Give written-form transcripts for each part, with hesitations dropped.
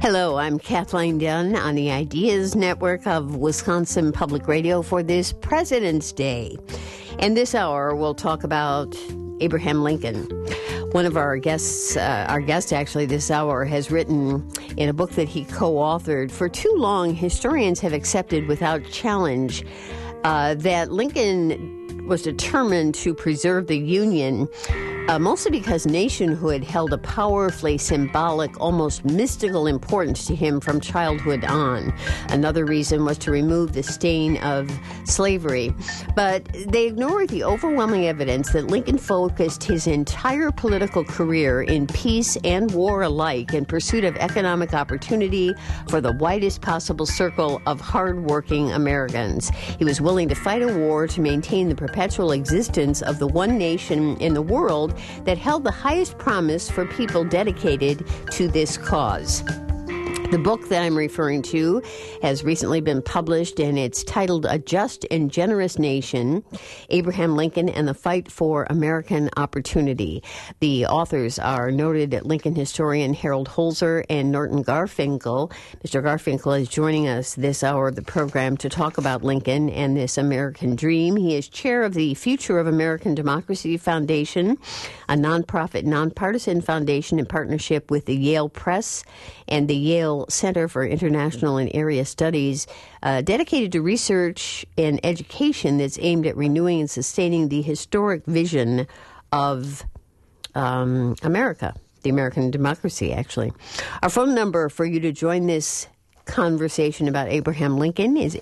Hello, I'm Kathleen Dunn on the Ideas Network of Wisconsin Public Radio for this President's Day. And this hour, we'll talk about Abraham Lincoln. One of our guests, actually this hour, has written in a book that he co-authored. For too long, historians have accepted without challenge that Lincoln was determined to preserve the Union, mostly because nationhood held a powerfully symbolic, almost mystical importance to him from childhood on. Another reason was to remove the stain of slavery. But they ignored the overwhelming evidence that Lincoln focused his entire political career in peace and war alike in pursuit of economic opportunity for the widest possible circle of hardworking Americans. He was willing to fight a war to maintain the perpetual existence of the one nation in the world that held the highest promise for people dedicated to this cause. The book that I'm referring to has recently been published, and it's titled A Just and Generous Nation, Abraham Lincoln and the Fight for American Opportunity. The authors are noted Lincoln historian Harold Holzer and Norton Garfinkel. Mr. Garfinkel is joining us this hour of the program to talk about Lincoln and this American dream. He is chair of the Future of American Democracy Foundation, a nonprofit, nonpartisan foundation in partnership with the Yale Press and the Yale Center for International and Area Studies, dedicated to research and education that's aimed at renewing and sustaining the historic vision of America, the American democracy, actually. Our phone number for you to join this conversation about Abraham Lincoln is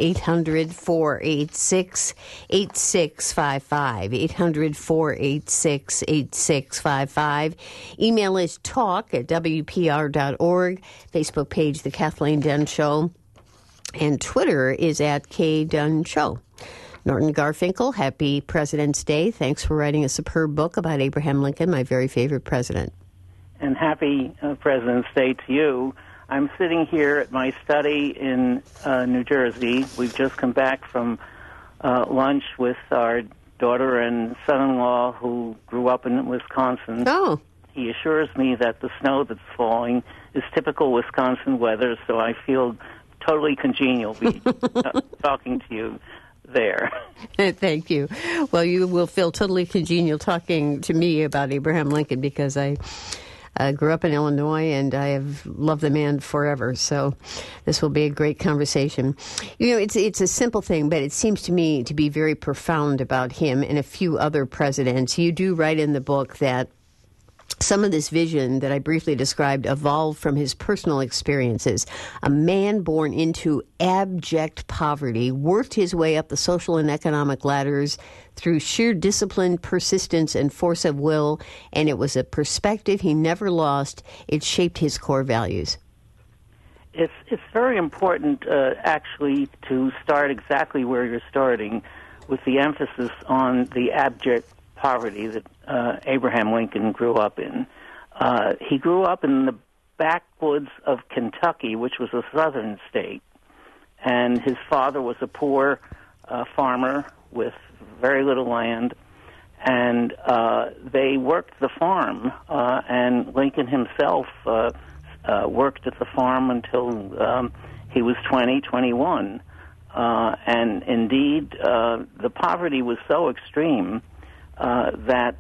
800-486-8655, 800-486-8655. Email is talk@wpr.org, Facebook page, The Kathleen Dunn Show, and Twitter is @KDunn Norton Garfinkel, happy President's Day. Thanks for writing a superb book about Abraham Lincoln, my very favorite president. And happy President's Day to you. I'm sitting here at my study in New Jersey. We've just come back from lunch with our daughter and son-in-law who grew up in Wisconsin. Oh. He assures me that the snow that's falling is typical Wisconsin weather, so I feel totally congenial talking to you there. Thank you. Well, you will feel totally congenial talking to me about Abraham Lincoln because I grew up in Illinois, and I have loved the man forever. So this will be a great conversation. You know, it's a simple thing, but it seems to me to be very profound about him and a few other presidents. You do write in the book that some of this vision that I briefly described evolved from his personal experiences. A man born into abject poverty worked his way up the social and economic ladders through sheer discipline, persistence, and force of will, and it was a perspective he never lost. It shaped his core values. It's very important, actually, to start exactly where you're starting, with the emphasis on the abject poverty that Abraham Lincoln grew up in. He grew up in the backwoods of Kentucky, which was a southern state, and his father was a poor farmer with very little land, and they worked the farm, and Lincoln himself worked at the farm until he was 21. And indeed, the poverty was so extreme that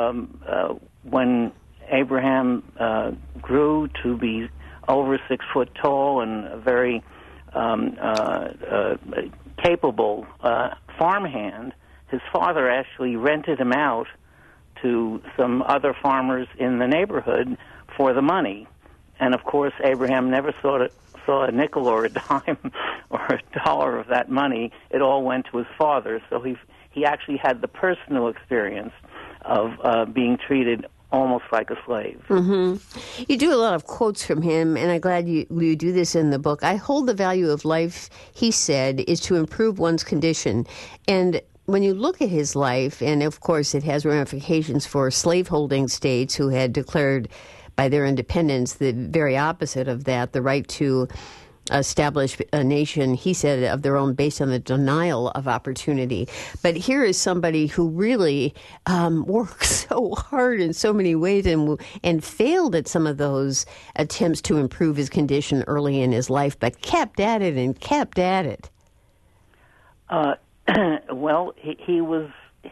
when Abraham grew to be over 6 foot tall and very capable farmhand, his father actually rented him out to some other farmers in the neighborhood for the money. And of course, Abraham never saw a nickel or a dime or a dollar of that money. It all went to his father. So he actually had the personal experience of being treated almost like a slave. Mm-hmm. You do a lot of quotes from him, and I'm glad you do this in the book. I hold the value of life, he said, is to improve one's condition. And when you look at his life, and of course it has ramifications for slaveholding states who had declared by their independence the very opposite of that, the right to establish a nation, he said, of their own based on the denial of opportunity. But here is somebody who really worked so hard in so many ways and failed at some of those attempts to improve his condition early in his life, but kept at it and kept at it. Well, he was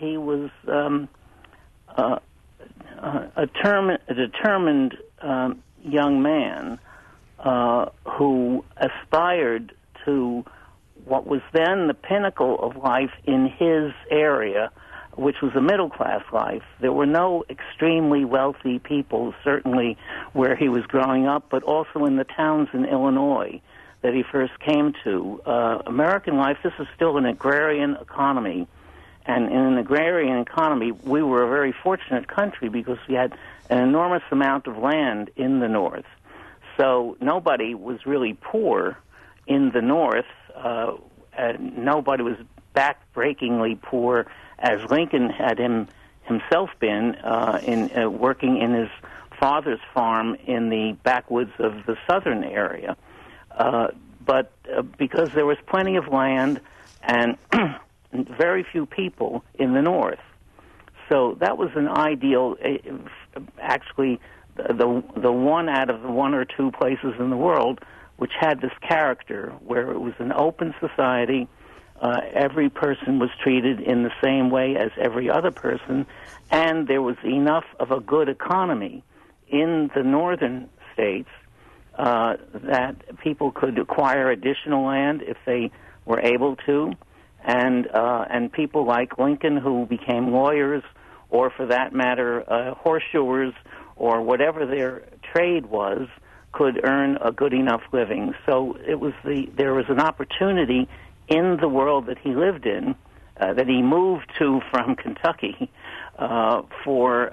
a determined young man who aspired to what was then the pinnacle of life in his area, which was a middle-class life. There were no extremely wealthy people, certainly where he was growing up, but also in the towns in Illinois that he first came to. American life, this is still an agrarian economy, and in an agrarian economy, we were a very fortunate country because we had an enormous amount of land in the North. So nobody was really poor in the North. Nobody was backbreakingly poor, as Lincoln had himself been in working in his father's farm in the backwoods of the southern area. But because there was plenty of land and very few people in the North. So that was an ideal, actually, the one out of the one or two places in the world which had this character where it was an open society. Every person was treated in the same way as every other person, and there was enough of a good economy in the northern states that people could acquire additional land if they were able to, and people like Lincoln, who became lawyers, or for that matter, horseshoers, or whatever their trade was, could earn a good enough living. So there was an opportunity in the world that he lived in, that he moved to from Kentucky, for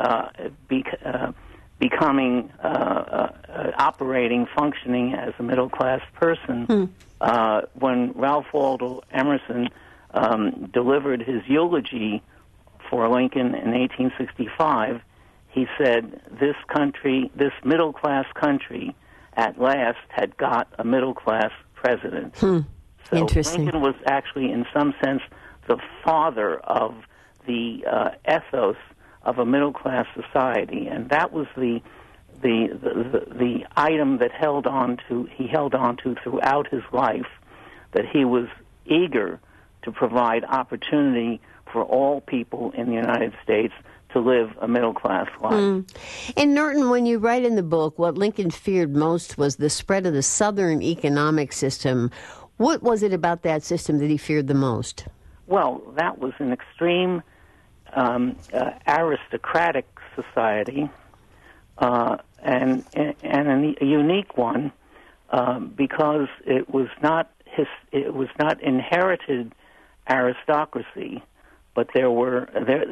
becoming, operating, functioning as a middle-class person. When Ralph Waldo Emerson delivered his eulogy for Lincoln in 1865, he said, this country, this middle-class country, at last had got a middle-class president. So Interesting. Lincoln was actually, in some sense, the father of the ethos of a middle-class society, and that was the item that he held on to throughout his life, that he was eager to provide opportunity for all people in the United States to live a middle-class life. And Norton, when you write in the book, what Lincoln feared most was the spread of the Southern economic system. What was it about that system that he feared the most? Well, that was an extreme aristocratic society, and a unique one, because it was not inherited aristocracy, but there were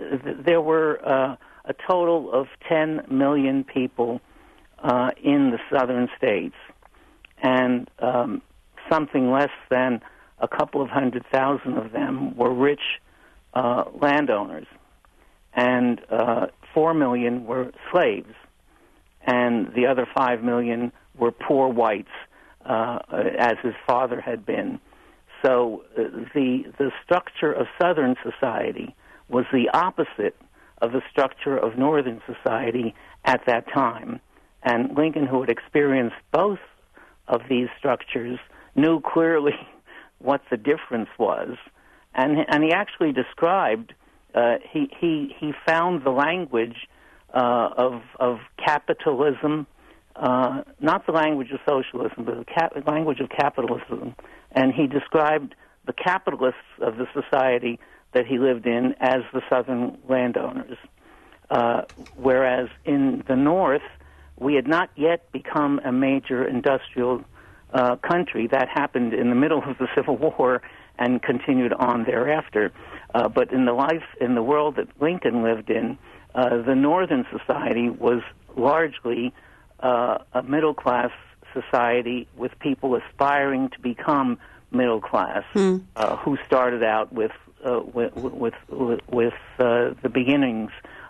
a total of 10 million people in the southern states, and something less than a couple of 100,000 of them were rich landowners, and 4 million were slaves, and the other 5 million were poor whites, as his father had been. So the structure of Southern society was the opposite of the structure of Northern society at that time. And Lincoln, who had experienced both of these structures, knew clearly what the difference was. And he actually described, he found the language of capitalism, not the language of socialism, but the language of capitalism. And he described the capitalists of the society that he lived in as the Southern landowners. Whereas in the North, we had not yet become a major industrial country. That happened in the middle of the Civil War and continued on thereafter. But in the world that Lincoln lived in, the Northern society was largely a middle-class society with people aspiring to become middle class, who started out with the beginnings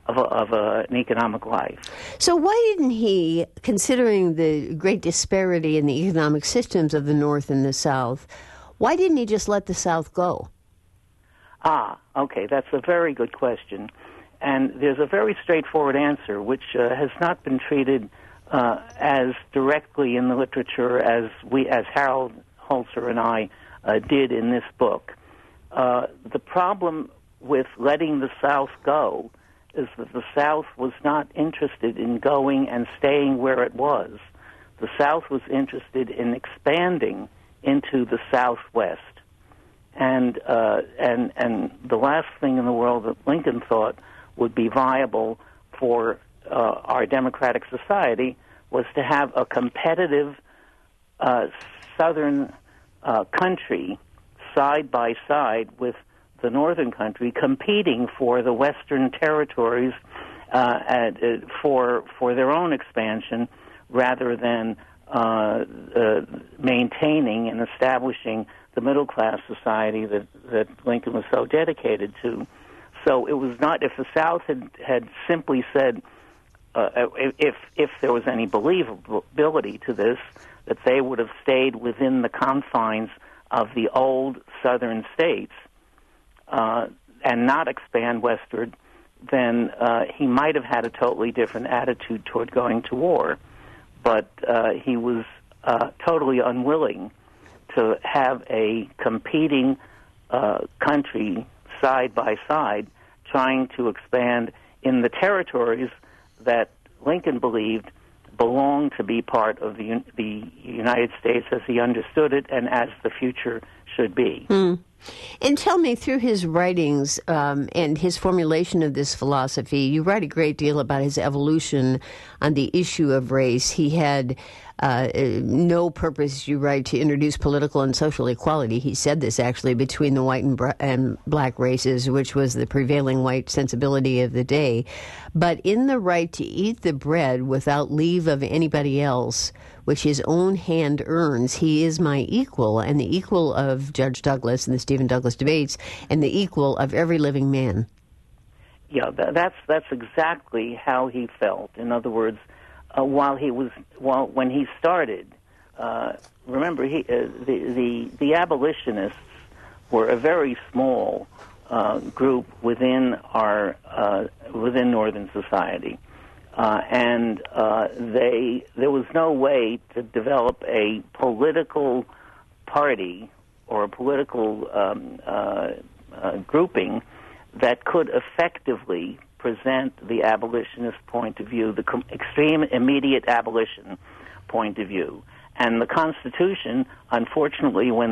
an economic life. So why didn't he, considering the great disparity in the economic systems of the North and the South, why didn't he just let the South go? Okay, that's a very good question. And there's a very straightforward answer, which has not been treated as directly in the literature as Harold Holzer and I did in this book. The problem with letting the South go is that the South was not interested in going and staying where it was. The South was interested in expanding into the Southwest. And the last thing in the world that Lincoln thought would be viable for our democratic society was to have a competitive southern country side by side with the northern country, competing for the western territories for their own expansion, rather than maintaining and establishing the middle class society that Lincoln was so dedicated to. So it was not, if the South had simply said, if there was any believability to this, that they would have stayed within the confines of the old southern states and not expand westward, then he might have had a totally different attitude toward going to war. But he was totally unwilling to have a competing country side by side trying to expand in the territories that Lincoln believed belonged to be part of the United States as he understood it and as the future should be. And tell me, through his writings and his formulation of this philosophy, you write a great deal about his evolution on the issue of race. He had no purpose, you write, to introduce political and social equality. He said this, actually, between the white and black races, which was the prevailing white sensibility of the day. But in the right to eat the bread without leave of anybody else, which his own hand earns, he is my equal, and the equal of Judge Douglas in the Stephen Douglas debates, and the equal of every living man. Yeah, that's exactly how he felt. In other words, when he started, remember, the abolitionists were a very small group within Northern society. And there was no way to develop a political party or a political grouping that could effectively present the abolitionist point of view, the extreme immediate abolition point of view. And the Constitution, unfortunately, when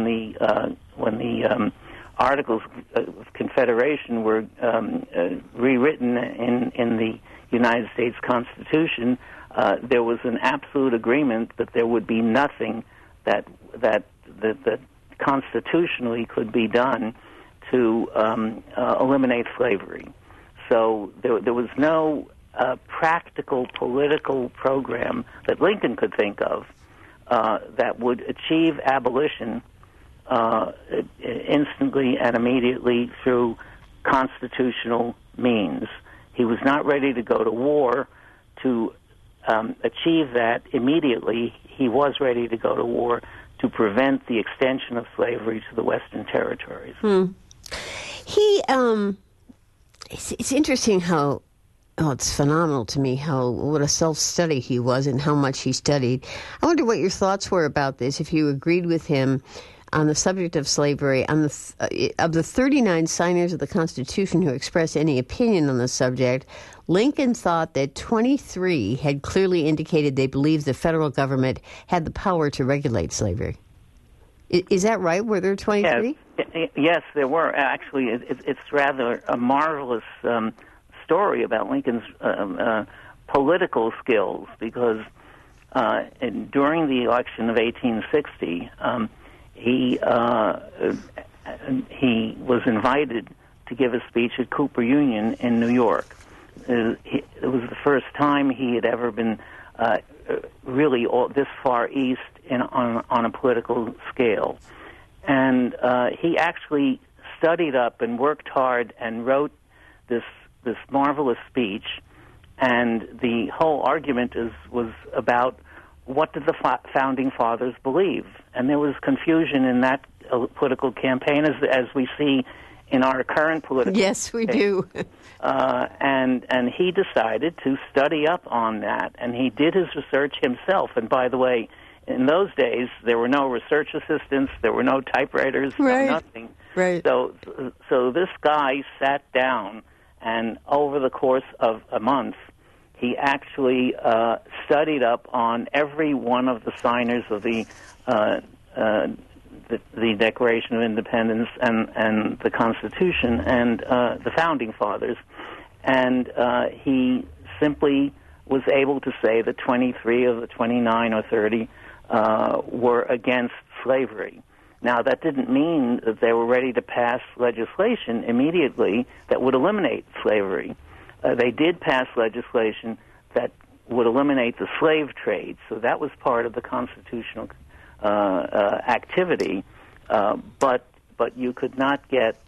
the Articles of Confederation were rewritten in the United States Constitution, there was an absolute agreement that there would be nothing that constitutionally could be done to eliminate slavery. So there was no practical political program that Lincoln could think of that would achieve abolition instantly and immediately through constitutional means. He was not ready to go to war to achieve that immediately. He was ready to go to war to prevent the extension of slavery to the Western territories. It's interesting how, it's phenomenal to me what a self-study he was and how much he studied. I wonder what your thoughts were about this, if you agreed with him on the subject of slavery. Of the 39 signers of the Constitution who expressed any opinion on the subject, Lincoln thought that 23 had clearly indicated they believed the federal government had the power to regulate slavery. Is that right? Were there 23? Yes, there were. Actually, it's rather a marvelous story about Lincoln's political skills, because during the election of 1860, he was invited to give a speech at Cooper Union in New York. It was the first time he had ever been really this far east on a political scale. And he actually studied up and worked hard and wrote this this marvelous speech, and the whole argument was about what did the founding fathers believe, and there was confusion in that political campaign, as we see in our current political. Yes, we do. And he decided to study up on that, and he did his research himself. And by the way, in those days, there were no research assistants, there were no typewriters, right. no nothing. Right. So this guy sat down, and over the course of a month, he actually studied up on every one of the signers of the Declaration of Independence and the Constitution and the Founding Fathers. And he simply was able to say that 23 of the 29 or 30 were against slavery. Now, that didn't mean that they were ready to pass legislation immediately that would eliminate slavery. They did pass legislation that would eliminate the slave trade, so that was part of the constitutional activity. But you could not get,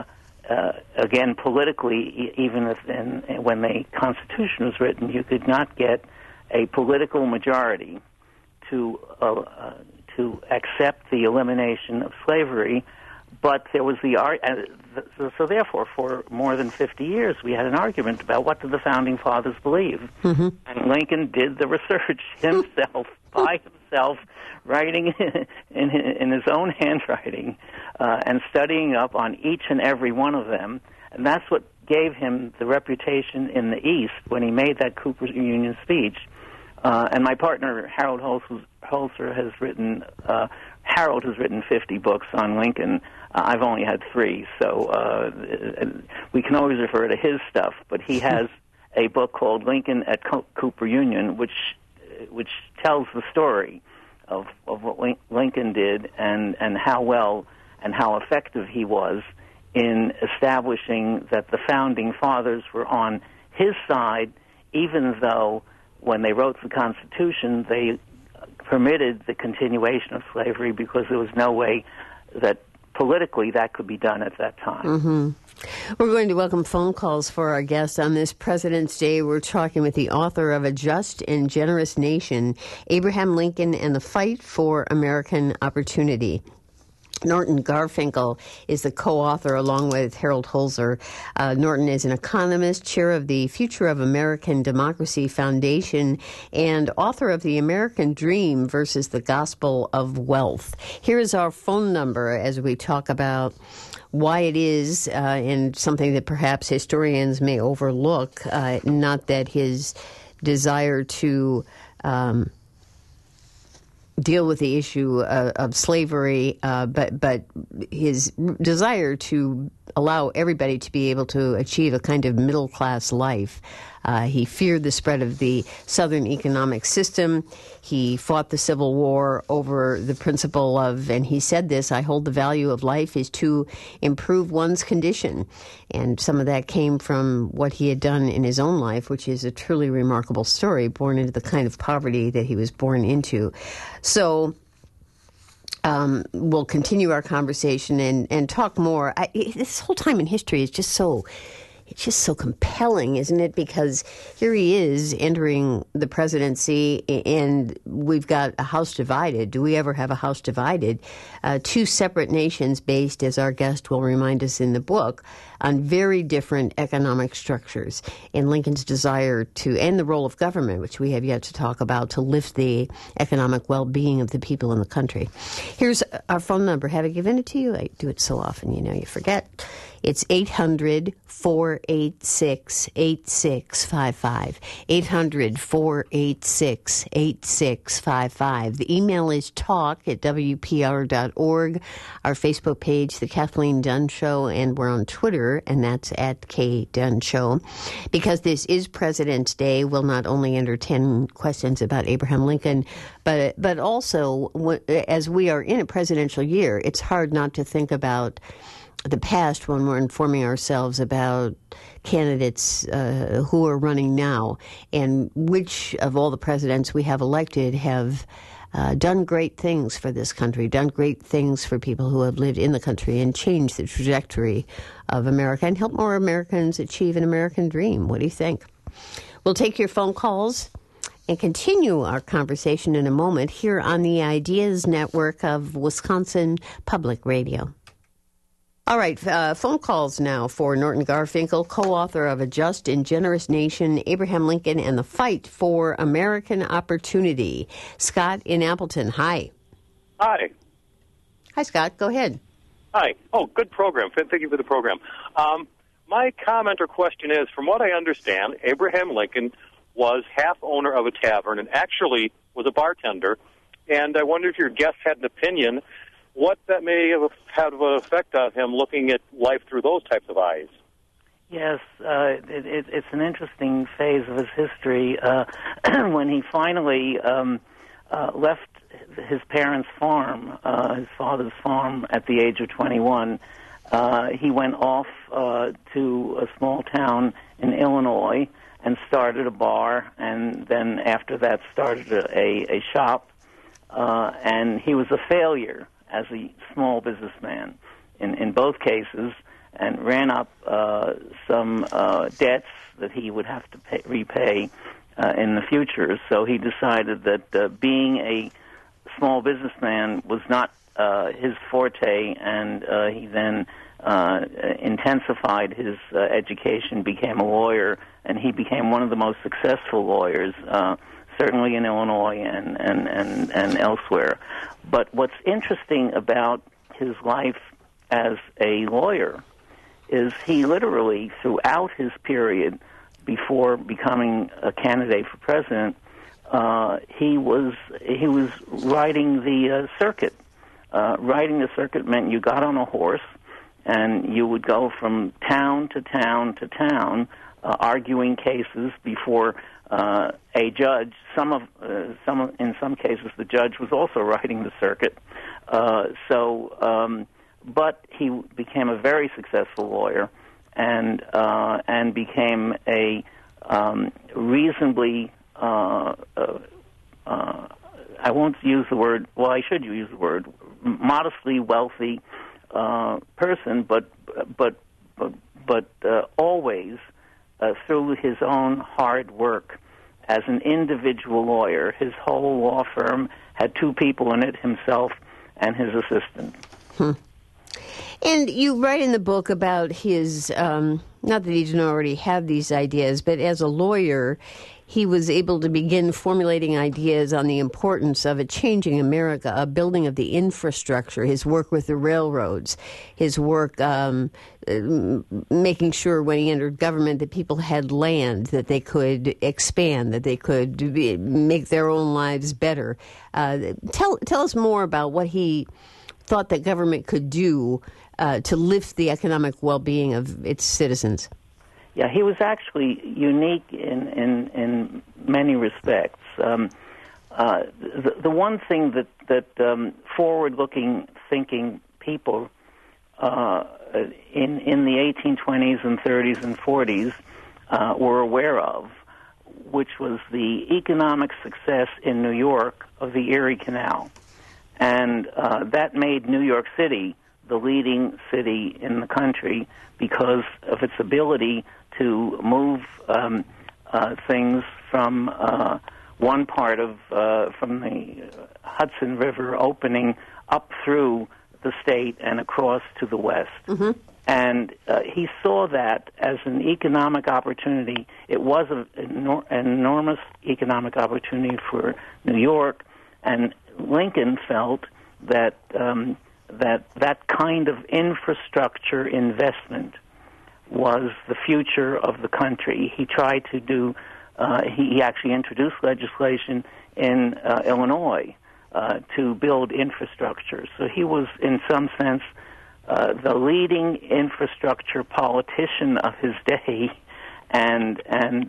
again, politically, even if when the Constitution was written, you could not get a political majority to accept the elimination of slavery. But there was so therefore, for more than 50 years, we had an argument about what did the Founding Fathers believe. Mm-hmm. And Lincoln did the research himself, by himself, writing in his own handwriting, and studying up on each and every one of them. And that's what gave him the reputation in the East when he made that Cooper Union speech. And my partner, Harold Holzer, has written... Harold has written 50 books on Lincoln. I've only had 3, so we can always refer to his stuff. But he has a book called Lincoln at Cooper Union, which tells the story of what Lincoln did and how well and how effective he was in establishing that the Founding Fathers were on his side, even though when they wrote the Constitution, they permitted the continuation of slavery because there was no way that politically that could be done at that time. Mm-hmm. We're going to welcome phone calls for our guests on this President's Day. We're talking with the author of A Just and Generous Nation, Abraham Lincoln and the Fight for American Opportunity. Norton Garfinkel is the co-author along with Harold Holzer. Norton is an economist, chair of the Future of American Democracy Foundation, and author of The American Dream versus the Gospel of Wealth. Here is our phone number as we talk about why it is, and something that perhaps historians may overlook, not that his desire to deal with the issue of slavery, but his desire to allow everybody to be able to achieve a kind of middle-class life. He feared the spread of the Southern economic system. He fought the Civil War over the principle of, and he said this, I hold the value of life is to improve one's condition. And some of that came from what he had done in his own life, which is a truly remarkable story, born into the kind of poverty that he was born into. So we'll continue our conversation and talk more. This whole time in history is just so... It's just so compelling, isn't it? Because here he is entering the presidency, and we've got a house divided. Do we ever have a house divided? 2 separate nations based, as our guest will remind us in the book, on very different economic structures. And Lincoln's desire to end the role of government, which we have yet to talk about, to lift the economic well-being of the people in the country. Here's our phone number. Have I given it to you? I do it so often, you forget. It's 800-486-8655. 800-486-8655. The email is talk@wpr.org. Our Facebook page, The Kathleen Dunn Show, and we're on Twitter, and that's @KDunn Because this is President's Day, we'll not only entertain questions about Abraham Lincoln, but also, as we are in a presidential year, it's hard not to think about the past when we're informing ourselves about candidates who are running now, and which of all the presidents we have elected have done great things for this country, done great things for people who have lived in the country and changed the trajectory of America and helped more Americans achieve an American dream. What do you think? We'll take your phone calls and continue our conversation in a moment here on the Ideas Network of Wisconsin Public Radio. All right, phone calls now for Norton Garfinkel, co-author of A Just and Generous Nation, Abraham Lincoln, and the Fight for American Opportunity. Scott in Appleton, hi. Hi. Hi, Scott. Go ahead. Hi. Oh, good program. Thank you for the program. My comment or question is, from what I understand, Abraham Lincoln was half owner of a tavern and actually was a bartender. And I wonder if your guest had an opinion what that may have had of an effect on him looking at life through those types of eyes. Yes, it's an interesting phase of his history. When he finally left his parents' farm, his father's farm, at the age of 21, he went off to a small town in Illinois and started a bar, and then after that started a shop, and he was a failure as a small businessman in both cases, and ran up some debts that he would have to repay in the future. So he decided that being a small businessman was not his forte, and he then intensified his education, became a lawyer, and he became one of the most successful lawyers, certainly in Illinois and elsewhere. But what's interesting about his life as a lawyer is he literally, throughout his period before becoming a candidate for president, he was riding the circuit. Riding the circuit meant you got on a horse and you would go from town to town to town, arguing cases before a judge. In some cases, the judge was also riding the circuit. But he became a very successful lawyer, and became a reasonably. I won't use the word. Well, I should use the word modestly wealthy person, but always through his own hard work as an individual lawyer. His whole law firm had two people in it, himself and his assistant. And you write in the book about his, not that he didn't already have these ideas, but as a lawyer, he was able to begin formulating ideas on the importance of a changing America, a building of the infrastructure, his work with the railroads, his work making sure when he entered government that people had land, that they could expand, that they could make their own lives better. Tell us more about what he thought that government could do to lift the economic well-being of its citizens. Yeah, he was actually unique in many respects. The one thing that forward-looking, thinking people in the 1820s and 30s and 40s were aware of, which was the economic success in New York of the Erie Canal. And that made New York City the leading city in the country because of its ability to move things from one part of from the Hudson River opening up through the state and across to the west. Mm-hmm. And he saw that as an economic opportunity. It was an enormous economic opportunity for New York, and Lincoln felt that that kind of infrastructure investment was the future of the country. He tried to do, he actually introduced legislation in Illinois to build infrastructure. So he was, in some sense, the leading infrastructure politician of his day, and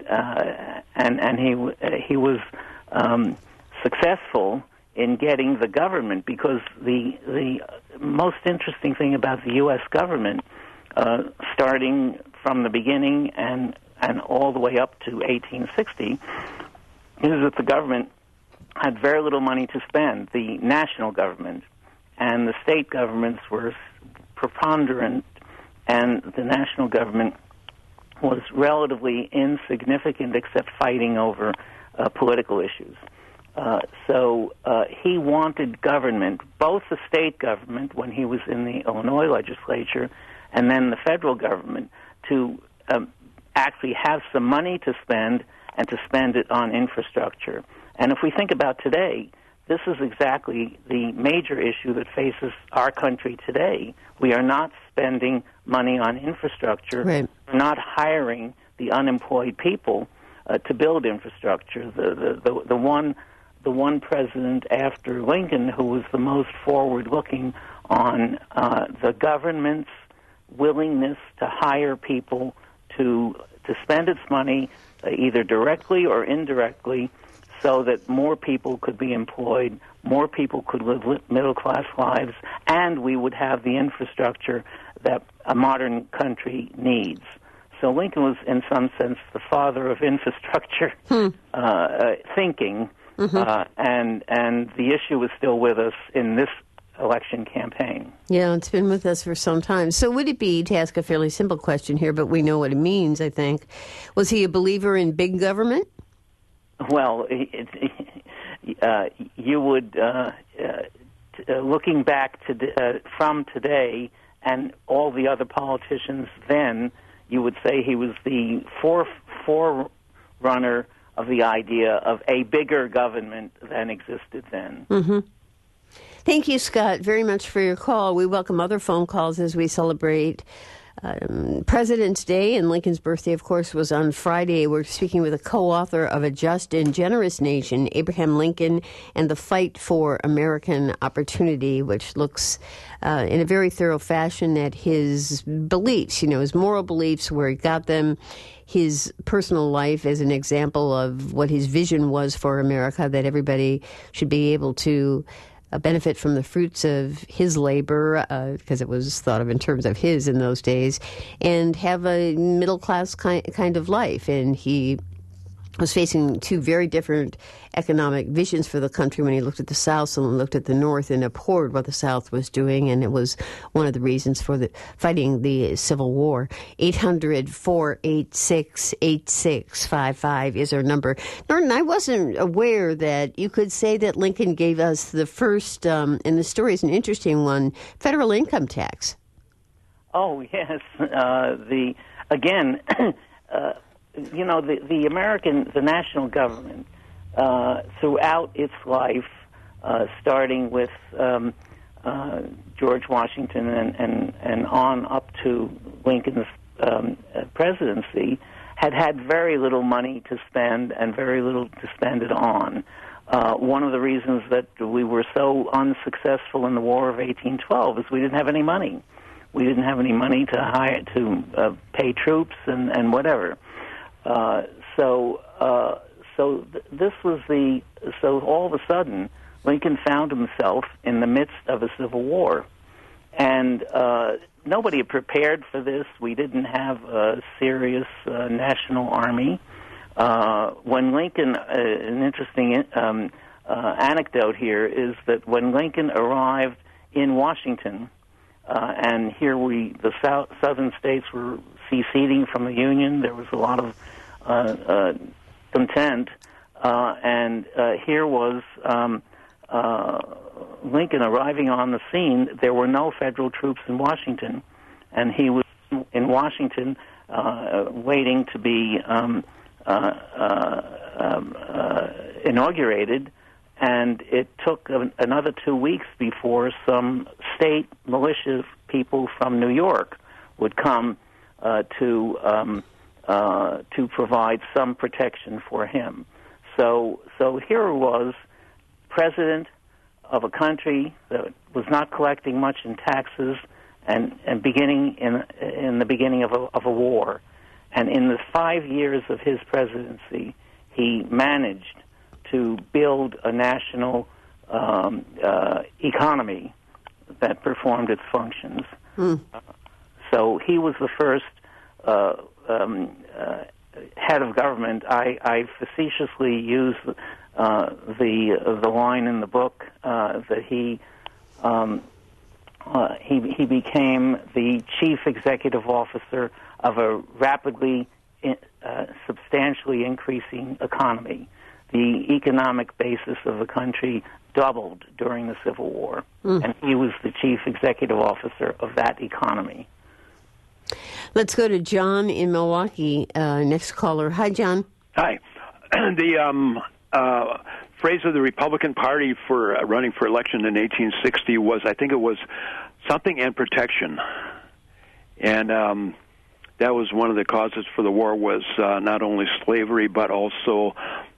he was successful in getting the government, because the most interesting thing about the U.S. government, starting from the beginning and all the way up to 1860, is that the government had very little money to spend, the national government, and the state governments were preponderant, and the national government was relatively insignificant except fighting over political issues. So he wanted government, both the state government when he was in the Illinois legislature and then the federal government, to actually have some money to spend and to spend it on infrastructure. And if we think about today, this is exactly the major issue that faces our country today. We are not spending money on infrastructure. Right. We're not hiring the unemployed people to build infrastructure. The one president after Lincoln who was the most forward-looking on the government's willingness to hire people to spend its money either directly or indirectly, so that more people could be employed, more people could live middle-class lives, and we would have the infrastructure that a modern country needs. So Lincoln was, in some sense, the father of infrastructure thinking, and the issue is still with us in this election campaign. Yeah, it's been with us for some time. So would it be, to ask a fairly simple question here, but we know what it means, I think, was he a believer in big government? Well, you would, looking back to from today and all the other politicians then, you would say he was the forerunner of the idea of a bigger government than existed then. Mm-hmm. Thank you, Scott, very much for your call. We welcome other phone calls as we celebrate President's Day, and Lincoln's birthday, of course, was on Friday. We're speaking with a co-author of A Just and Generous Nation, Abraham Lincoln, and the Fight for American Opportunity, which looks in a very thorough fashion at his beliefs, his moral beliefs, where he got them, his personal life as an example of what his vision was for America, that everybody should be able to benefit from the fruits of his labor, because it was thought of in terms of his in those days, and have a middle-class kind of life. And he was facing two very different economic visions for the country when he looked at the South and looked at the North and abhorred what the South was doing, and it was one of the reasons for fighting the Civil War. 800-486-8655 is our number. Norton, I wasn't aware that you could say that Lincoln gave us the first, and the story is an interesting one, federal income tax. Oh, yes. The national government, throughout its life, starting with George Washington and on up to Lincoln's presidency, had very little money to spend and very little to spend it on. One of the reasons that we were so unsuccessful in the War of 1812 is we didn't have any money. We didn't have any money to hire, to pay troops and whatever. So all of a sudden, Lincoln found himself in the midst of a civil war, and nobody had prepared for this. We didn't have a serious national army. When Lincoln, an interesting anecdote here is that when Lincoln arrived in Washington, and here the southern states were seceding from the Union, there was a lot of content, and here was Lincoln arriving on the scene. There were no federal troops in Washington, and he was in Washington waiting to be inaugurated, and it took another 2 weeks before some state militia people from New York would come to provide some protection for him. So here was president of a country that was not collecting much in taxes, and beginning in the beginning of a war. And in the 5 years of his presidency, he managed to build a national economy that performed its functions. So he was the first head of government. I facetiously use the line in the book that he became the chief executive officer of a rapidly, substantially increasing economy. The economic basis of the country doubled during the Civil War, and he was the chief executive officer of that economy. Let's go to John in Milwaukee, next caller. Hi, John. Hi. The phrase of the Republican Party for running for election in 1860 was, I think it was something and protection. And that was one of the causes for the war, was not only slavery, but also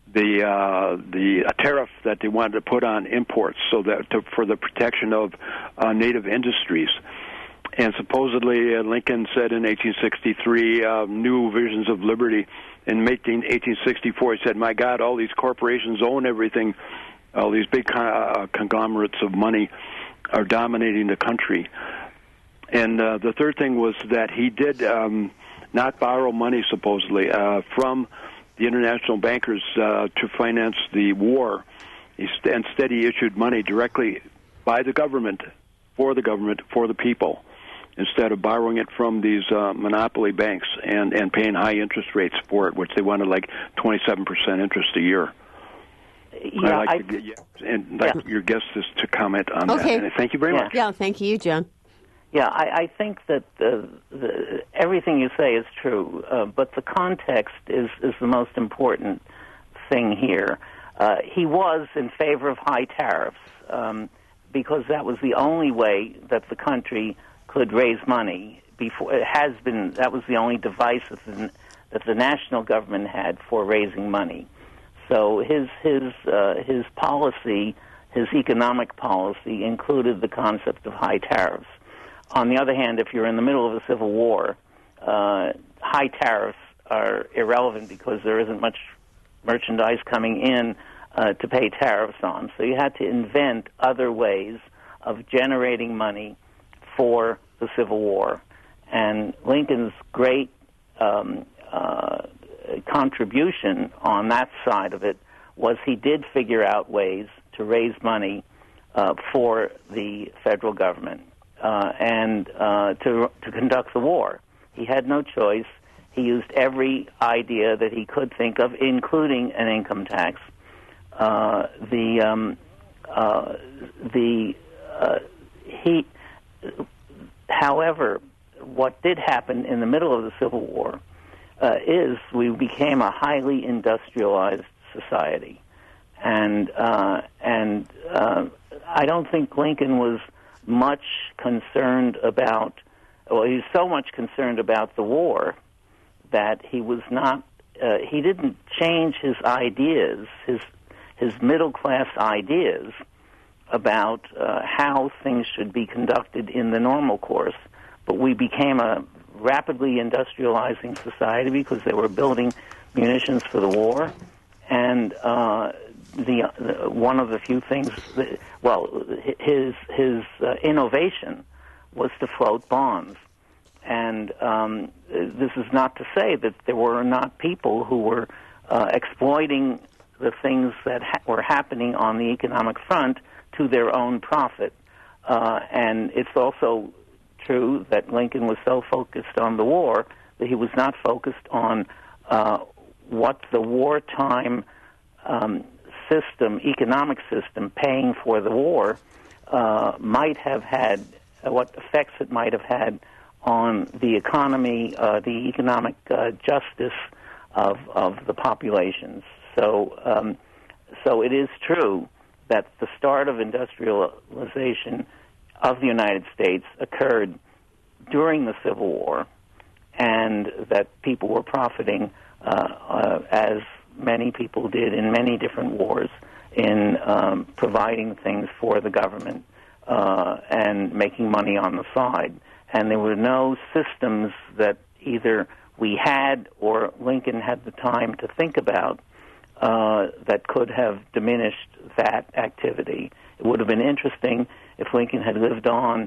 the tariff that they wanted to put on imports, so that for the protection of native industries. And supposedly Lincoln said in 1863, new visions of liberty. In 1864, he said, "My God, all these corporations own everything. All these big conglomerates of money are dominating the country." And the third thing was that he did not borrow money, supposedly, from the international bankers to finance the war. Instead, he issued money directly by the government, for the people, instead of borrowing it from these monopoly banks and paying high interest rates for it, which they wanted like 27% interest a year. Yeah, I'd like your guest is to comment on that. And thank you very much. Yeah, thank you, John. Yeah, I think that everything you say is true, but the context is the most important thing here. He was in favor of high tariffs because that was the only way that the country could raise money. That was the only device that the national government had for raising money. So his policy, his economic policy, included the concept of high tariffs. On the other hand, if you're in the middle of a civil war, high tariffs are irrelevant because there isn't much merchandise coming in to pay tariffs on. So you had to invent other ways of generating money for the Civil War. And Lincoln's great contribution on that side of it was he did figure out ways to raise money for the federal government and to conduct the war. He had no choice. He used every idea that he could think of, including an income tax. However, what did happen in the middle of the Civil War is we became a highly industrialized society, and I don't think Lincoln was much concerned about. Well, he was so much concerned about the war that he was not. He didn't change his ideas, his middle class ideas about how things should be conducted in the normal course. But we became a rapidly industrializing society because they were building munitions for the war, and one of the few things. His innovation was to float bonds, and this is not to say that there were not people who were exploiting the things that were happening on the economic front to their own profit. And it's also true that Lincoln was so focused on the war that he was not focused on what the wartime economic system paying for the war might have had, what effects it might have had on the economy, the economic justice of the populations. So it is true that the start of industrialization of the United States occurred during the Civil War, and that people were profiting, as many people did in many different wars, in providing things for the government and making money on the side. And there were no systems that either we had or Lincoln had the time to think about that could have diminished that activity. It would have been interesting if Lincoln had lived on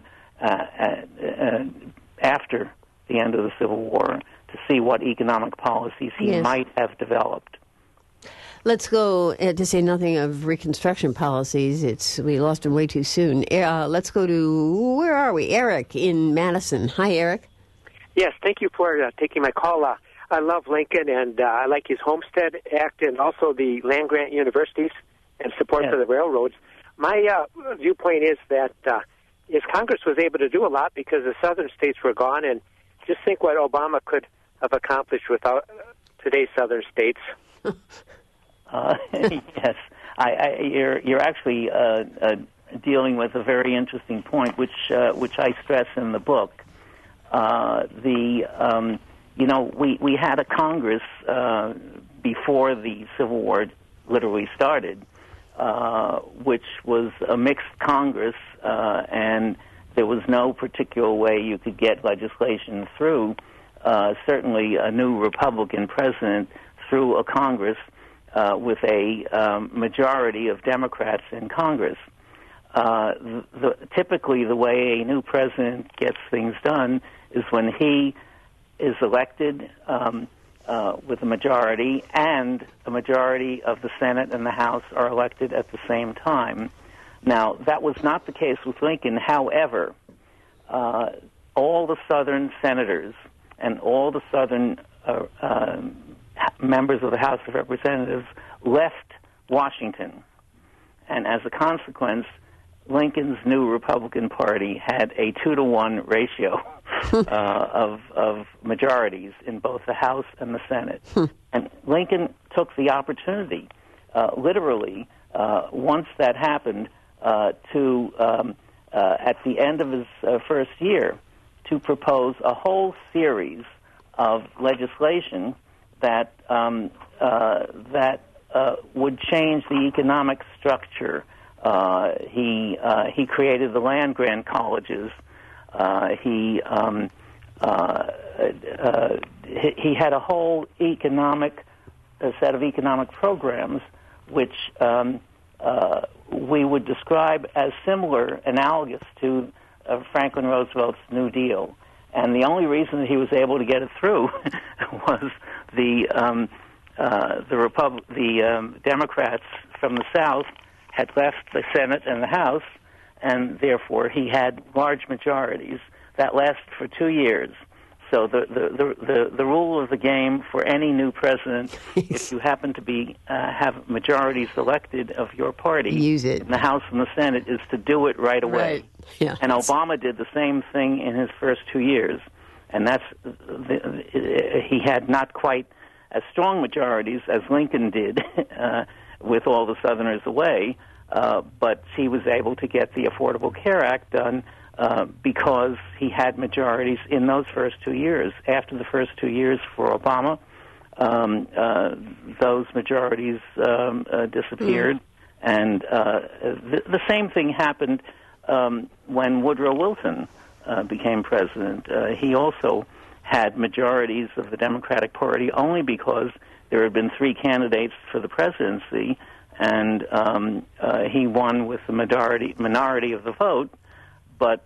after the end of the Civil War to see what economic policies he might have developed. Let's go to say nothing of Reconstruction policies. We lost him way too soon. Let's go to, where are we? Eric in Madison. Hi, Eric. Yes, thank you for taking my call. I love Lincoln, and I like his Homestead Act and also the land-grant universities and support for the railroads. My viewpoint is that if Congress was able to do a lot because the southern states were gone, and just think what Obama could have accomplished without today's southern states. Yes, you're actually dealing with a very interesting point, which I stress in the book. We had a Congress before the Civil War literally started, which was a mixed Congress, and there was no particular way you could get legislation through. Certainly, a new Republican president through a Congress with a majority of Democrats in Congress. Typically, the way a new president gets things done is when he is elected with a majority, and a majority of the Senate and the House are elected at the same time. Now, that was not the case with Lincoln. However, all the Southern senators and all the Southern members of the House of Representatives left Washington. And as a consequence, Lincoln's new Republican Party had a 2-to-1 ratio of majorities in both the House and the Senate. And Lincoln took the opportunity, literally, once that happened, to, at the end of his first year, to propose a whole series of legislation that would change the economic structure. He created the land-grant colleges. He had a whole set of economic programs which we would describe as similar, analogous to Franklin Roosevelt's New Deal. And the only reason that he was able to get it through was the Democrats from the South had left the Senate and the House, and therefore he had large majorities that lasted for 2 years. So the rule of the game for any new president, if you happen to be have majorities elected of your party, use it in the House and the Senate, is to do it right away. Right. Yeah. And Obama did the same thing in his first 2 years, and he had not quite as strong majorities as Lincoln did with all the Southerners away, but he was able to get the Affordable Care Act done because he had majorities in those first 2 years. After the first 2 years for Obama, those majorities disappeared, and the same thing happened when Woodrow Wilson became president. He also had majorities of the Democratic Party only because there had been 3 candidates for the presidency, and he won with the minority of the vote, but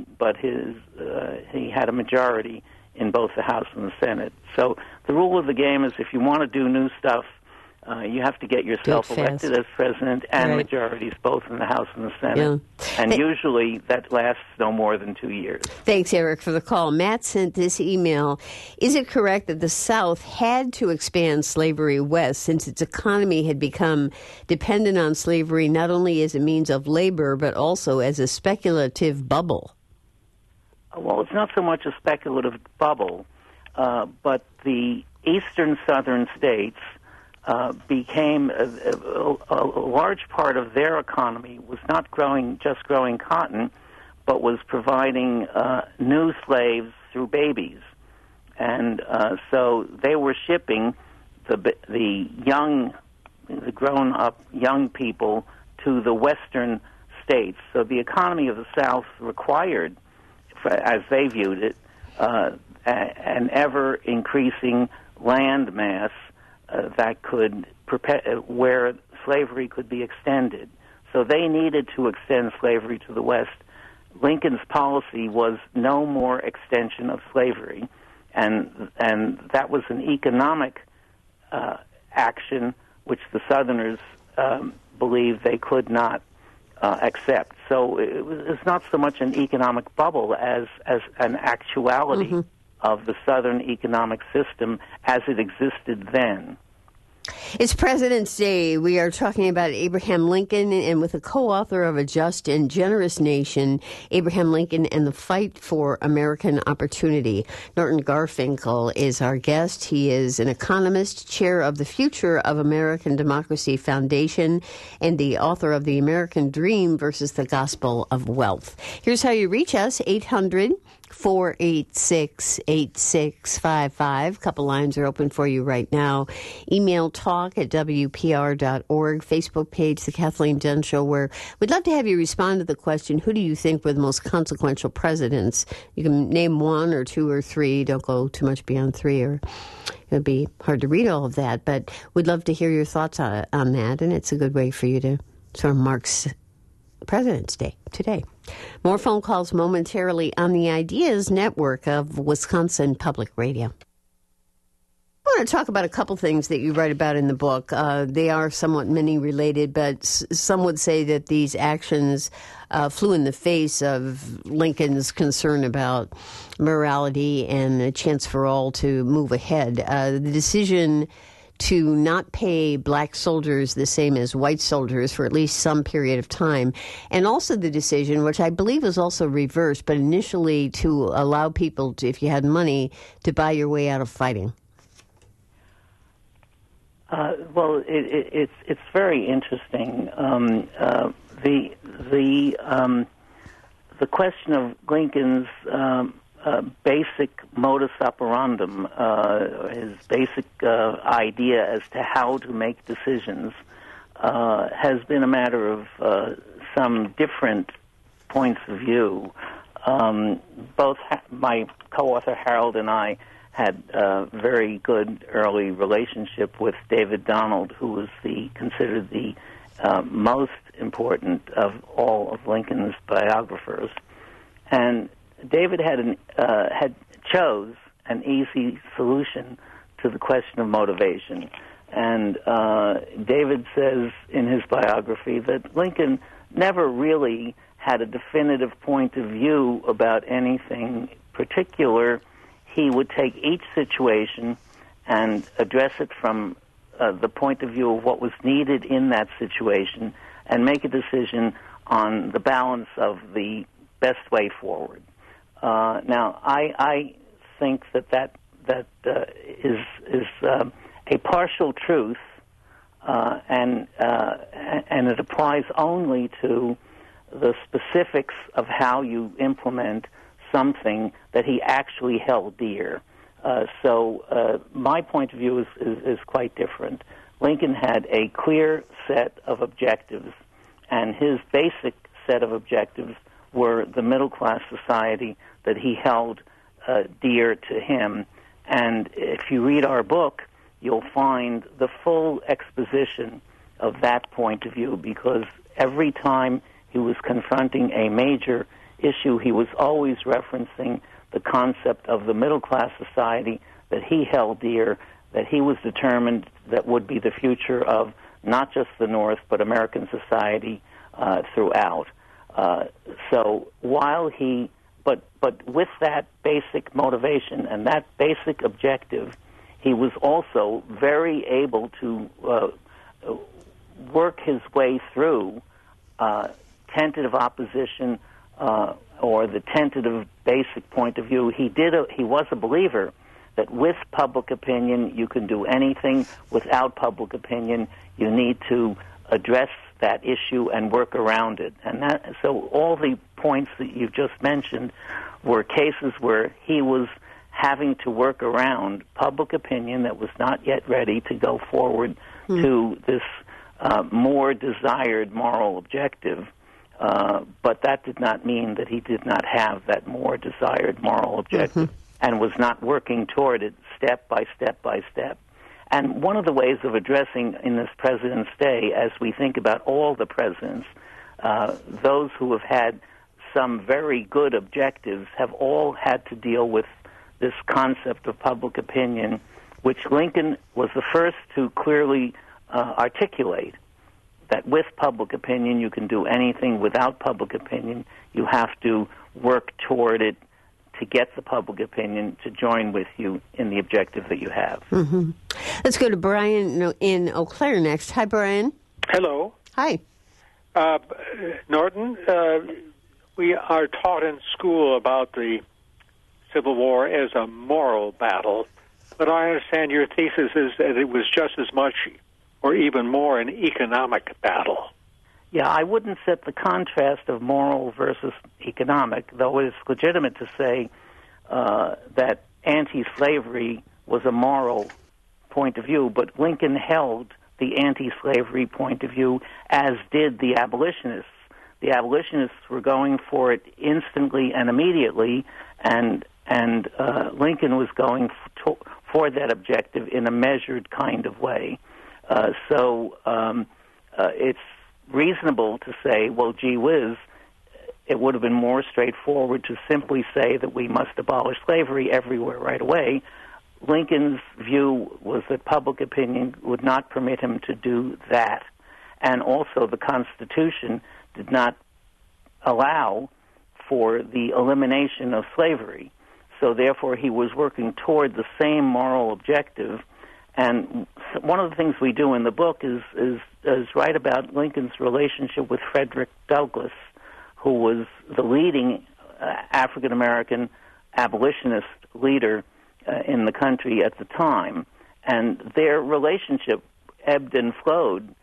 he had a majority in both the House and the Senate. So the rule of the game is if you want to do new stuff, you have to get yourself elected as president and majorities both in the House and the Senate. Yeah. And usually that lasts no more than 2 years. Thanks, Eric, for the call. Matt sent this email. Is it correct that the South had to expand slavery west since its economy had become dependent on slavery not only as a means of labor but also as a speculative bubble? Well, it's not so much a speculative bubble, but the eastern southern states became a large part of their economy was not just growing cotton, but was providing new slaves through babies. And so they were shipping the grown-up young people to the western states. So the economy of the South required, as they viewed it, an ever-increasing land mass that could where slavery could be extended. So they needed to extend slavery to the West. Lincoln's policy was no more extension of slavery, and that was an economic action which the Southerners believed they could not accept. So it's not so much an economic bubble as an actuality of the Southern economic system as it existed then. It's President's Day. We are talking about Abraham Lincoln, and with a co-author of A Just and Generous Nation, Abraham Lincoln and the Fight for American Opportunity. Norton Garfinkel is our guest. He is an economist, chair of the Future of American Democracy Foundation, and the author of The American Dream versus the Gospel of Wealth. Here's how you reach us, 800-486-8655. Couple lines are open for you right now. Email talk@WPR.org. Facebook page, The Kathleen Dunn Show, where we'd love to have you respond to the question, who do you think were the most consequential presidents? You can name one or two or three. Don't go too much beyond three, or it'll be hard to read all of that. But we'd love to hear your thoughts on that, and it's a good way for you to sort of mark President's Day today. More phone calls momentarily on the Ideas Network of Wisconsin Public Radio. I want to talk about a couple things that you write about in the book. They are somewhat many-related, but some would say that these actions flew in the face of Lincoln's concern about morality and a chance for all to move ahead. The decision to not pay black soldiers the same as white soldiers for at least some period of time, and also the decision, which I believe was also reversed, but initially to allow people to, if you had money, to buy your way out of fighting. Well, it's very interesting. The question of Lincoln's basic modus operandum, his basic idea as to how to make decisions, has been a matter of some different points of view. Both my co-author Harold and I had a very good early relationship with David Donald, who was considered the most important of all of Lincoln's biographers. And David had chose an easy solution to the question of motivation. And David says in his biography that Lincoln never really had a definitive point of view about anything particular. He would take each situation and address it from the point of view of what was needed in that situation and make a decision on the balance of the best way forward. Now, I think that is a partial truth, and it applies only to the specifics of how you implement something that he actually held dear. So my point of view is quite different. Lincoln had a clear set of objectives, and his basic set of objectives were the middle-class society that he held dear to him. And if you read our book, you'll find the full exposition of that point of view, because every time he was confronting a major issue, he was always referencing the concept of the middle-class society that he held dear, that he was determined that would be the future of not just the North, but American society throughout. So while but with that basic motivation and that basic objective, he was also very able to work his way through tentative opposition or the tentative basic point of view. He was a believer that with public opinion you can do anything. Without public opinion, you need to address that issue and work around it. And so all the points that you've just mentioned were cases where he was having to work around public opinion that was not yet ready to go forward to this more desired moral objective. But that did not mean that he did not have that more desired moral objective and was not working toward it step by step by step. And one of the ways of addressing in this President's Day, as we think about all the presidents, those who have had some very good objectives have all had to deal with this concept of public opinion, which Lincoln was the first to clearly articulate that with public opinion you can do anything. Without public opinion, you have to work toward it to get the public opinion to join with you in the objective that you have. Mm-hmm. Let's go to Brian in Eau Claire next. Hi, Brian. Hello. Hi. Norton, we are taught in school about the Civil War as a moral battle, but I understand your thesis is that it was just as much or even more an economic battle. Yeah, I wouldn't set the contrast of moral versus economic, though it is legitimate to say that anti-slavery was a moral point of view, but Lincoln held the anti-slavery point of view, as did the abolitionists. The abolitionists were going for it instantly and immediately, and Lincoln was going for that objective in a measured kind of way. So it's reasonable to say, well, gee whiz, it would have been more straightforward to simply say that we must abolish slavery everywhere right away. Lincoln's view was that public opinion would not permit him to do that, and also the Constitution did not allow for the elimination of slavery. So therefore he was working toward the same moral objective. And one of the things we do in the book is write about Lincoln's relationship with Frederick Douglass, who was the leading African-American abolitionist leader in the country at the time. And their relationship ebbed and flowed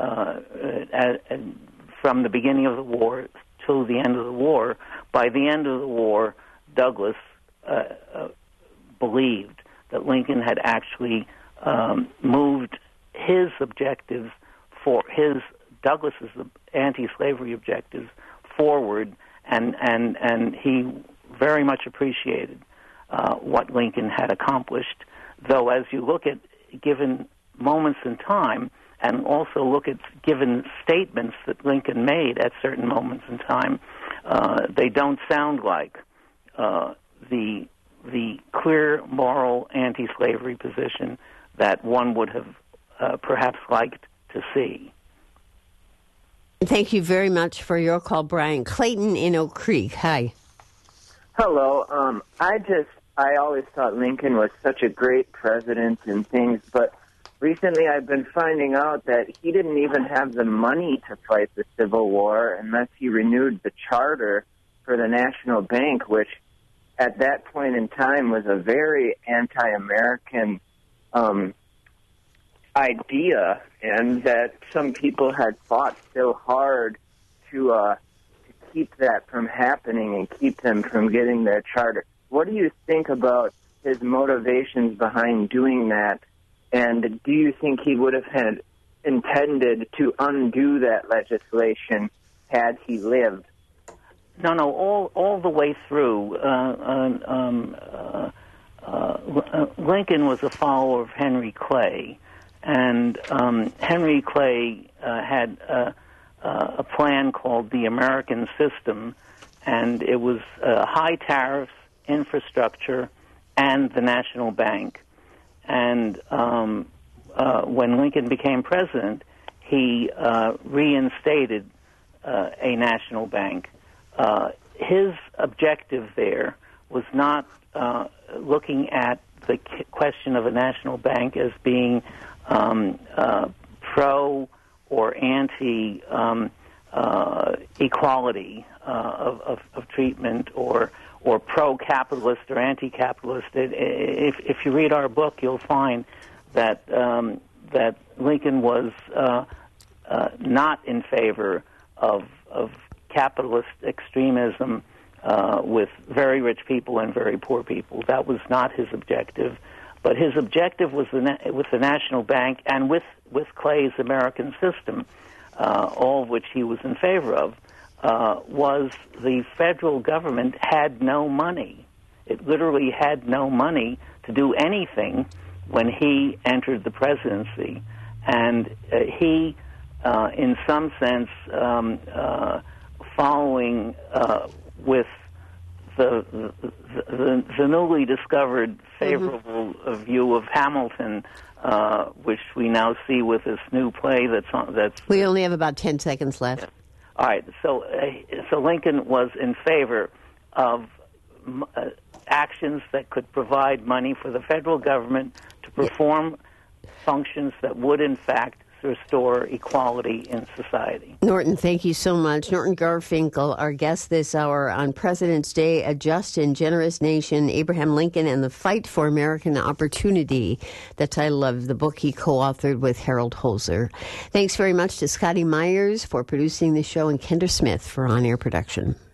from the beginning of the war to the end of the war. By the end of the war, Douglass believed that Lincoln had actually moved his objectives for Douglass's anti-slavery objectives forward, and he very much appreciated what Lincoln had accomplished. Though, as you look at given moments in time, and also look at given statements that Lincoln made at certain moments in time, they don't sound like the clear moral anti-slavery position that one would have perhaps liked to see. Thank you very much for your call, Brian. Clayton in Oak Creek. Hi. Hello. I always thought Lincoln was such a great president and things, but recently I've been finding out that he didn't even have the money to fight the Civil War unless he renewed the charter for the National Bank, which at that point in time was a very anti-American idea, and that some people had fought so hard to keep that from happening and keep them from getting their charter. What do you think about his motivations behind doing that? And do you think he would have had intended to undo that legislation had he lived? No, all the way through. Lincoln was a follower of Henry Clay, and Henry Clay had a plan called the American System, and it was high tariffs, infrastructure, and the National Bank. And when Lincoln became president, he reinstated a national bank. His objective there was not looking at the question of a national bank as being pro or anti equality of treatment, or pro-capitalist or anti-capitalist. If you read our book, you'll find that that Lincoln was not in favor of capitalist extremism with very rich people and very poor people. That was not his objective. But his objective was with the National Bank and with Clay's American System, all of which he was in favor of, was the federal government had no money. It literally had no money to do anything when he entered the presidency. And he, in some sense, following with the newly discovered favorable view of Hamilton, which we now see with this new play that's. We only have about 10 seconds left. All right, so Lincoln was in favor of actions that could provide money for the federal government to perform functions that would, in fact, restore equality in society. Norton, thank you so much. Norton Garfinkel, our guest this hour on President's Day, A Just and Generous Nation, Abraham Lincoln and the Fight for American Opportunity, the title of the book he co-authored with Harold Holzer. Thanks very much to Scotty Myers for producing the show and Kendra Smith for on-air production.